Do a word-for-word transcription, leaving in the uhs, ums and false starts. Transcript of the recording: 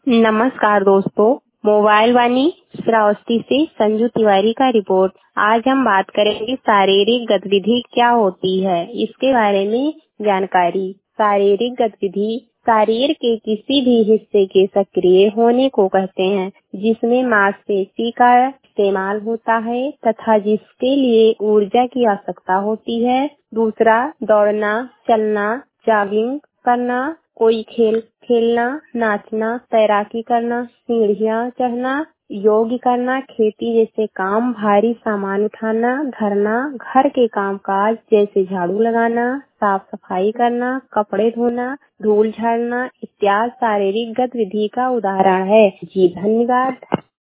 नमस्कार दोस्तों, मोबाइल वाणी श्रावस्ती से संजू तिवारी का रिपोर्ट। आज हम बात करेंगे शारीरिक गतिविधि क्या होती है, इसके बारे में जानकारी। शारीरिक गतिविधि शरीर के किसी भी हिस्से के सक्रिय होने को कहते हैं, जिसमें मांसपेशी का इस्तेमाल होता है तथा जिसके लिए ऊर्जा की आवश्यकता होती है। दूसरा, दौड़ना, चलना, जॉगिंग करना, कोई खेल खेलना, नाचना, तैराकी करना, सीढ़ियाँ चढ़ना, योग करना, खेती जैसे काम, भारी सामान उठाना, धरना, घर के कामकाज जैसे झाड़ू लगाना, साफ सफाई करना, कपड़े धोना, धूल झाड़ना इत्यादि शारीरिक गतिविधि का उदाहरण है। जी धन्यवाद।